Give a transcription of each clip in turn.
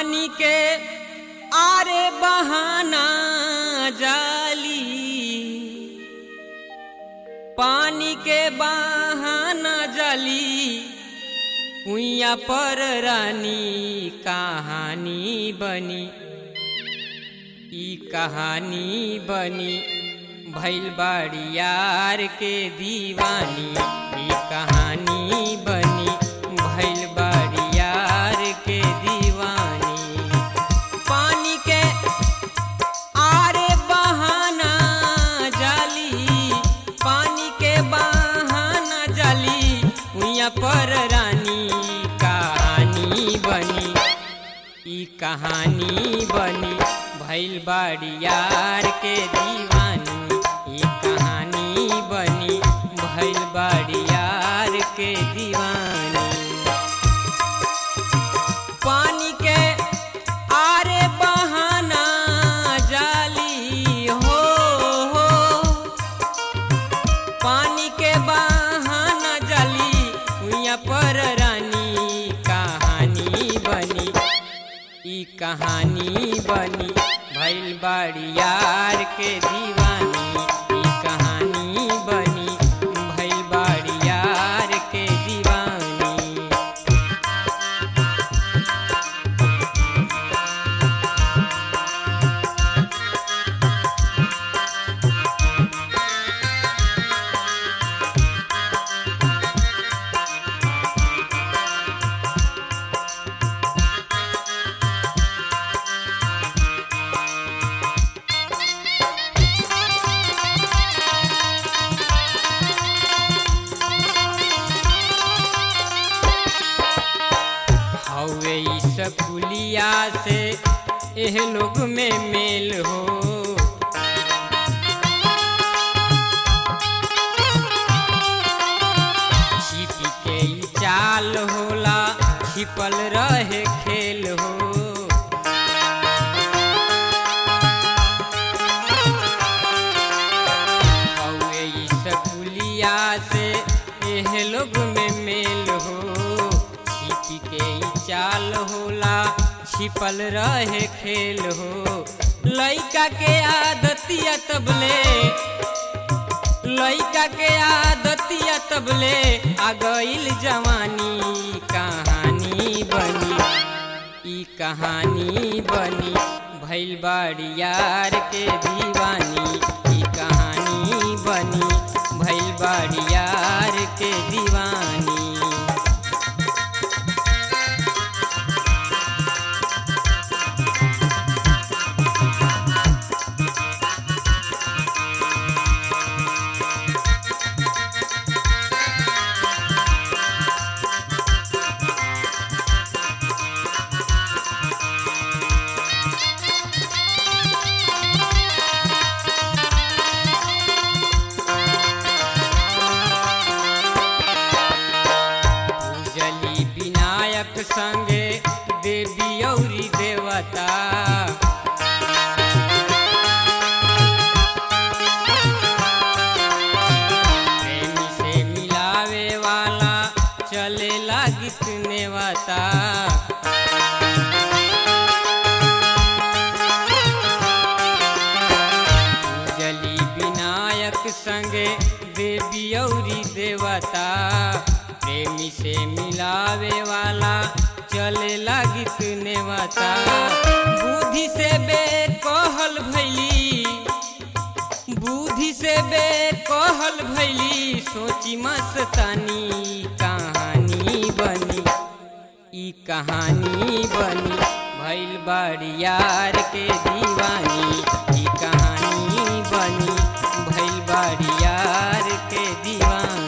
पानी के आरे बहाना जाली, पानी के बहाना जाली, कुइया पर रानी कहानी बनी। ई कहानी बनी भइल बाड़ी यार के दीवानी। ई कहानी बनी भइल बाड़ी यार के दीवानी। पानी के आरे बहाना जाली, पानी के बहाना जाली, कुइया पर रानी कहानी बनी। ई कहानी बनी भइल बाड़ी यार के दीवानी। ई कहानी बनी भइल बाड़ी यार के दीवानी। पानी के आरे बहाना जाली हो, पानी के बहाना जाली, कुइया पर रानी कहानी बनी। ई कहानी बनी भइल बाड़ी यार के दीवानी। ई कहानी बनी भइल बाड़ी यार के दीवानी। हवे ई सकुलिया से एह लोग में मेल हो। छिपी के ई चाल होला, छिपल रहे खेल हो। हवे ई सकुलिया से एह लोग में मेल हो। के चाल होला, छिपल रहे खेल हो। लइका के आदतिया तबले, लइका के आदतिया तबले, आ गइल जवानी कहानी बनी। ई कहानी बनी भइल बाड़ी यार के दीवानी। ई कहानी बनी भइल बाड़ी यार के दीवानी। संगे देवी औरी देवता, प्रेमी से मिलावे वाला चले लागित नेवता। जली विनायक संगे देवी औरी देवता, प्रेमी से मिलावे वाला चले लागित नेवता। बुद्धि से बेकहल भैली, बुद्धि से बेकहल भैली, सोची मस्तानी कहानी बनी। ई कहानी बनी भइल बाड़ी यार के दीवानी। ई कहानी बनी भइल बाड़ी यार के दीवानी।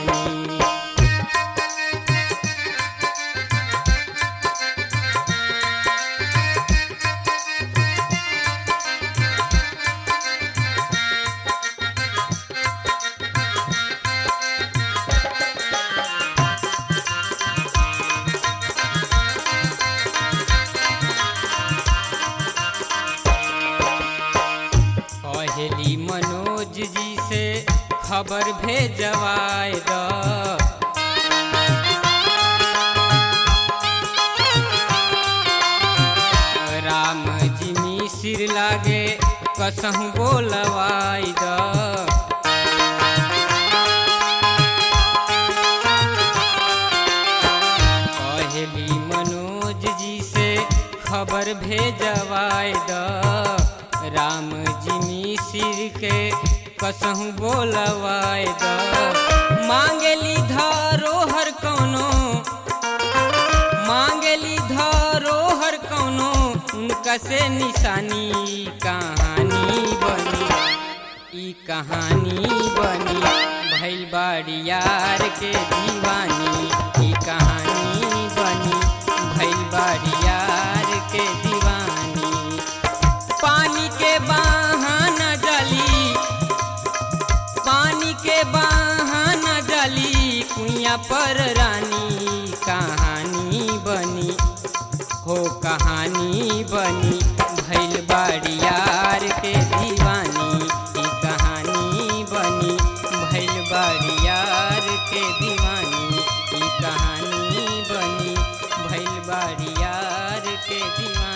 मनोज जी से खबर भेजवाए द। कसहु बोलवाई द। कहेली मनोज जी से खबर भेजवाई द। राम जी मिसिर के कसहु बोलवाई द। मांगेली धरोहर कौनो, मांगेली धरोहर कौनो, उनका से निशानी कहानी बनी, ई कहानी बनी भइल बाड़ी यार के दीवानी, ई कहानी बनी भइल बाड़ी यार के दीवानी। पानी के बहाना जली, पानी के बहाना जली कुइया पर रानी, कहानी बनी हो कहानी बनी भइल बाड़ी यार के दीवानी, ई कहानी बनी भइल बाड़ी यार के दीवानी, ई कहानी बनी भइल बाड़ी यार के दीवानी।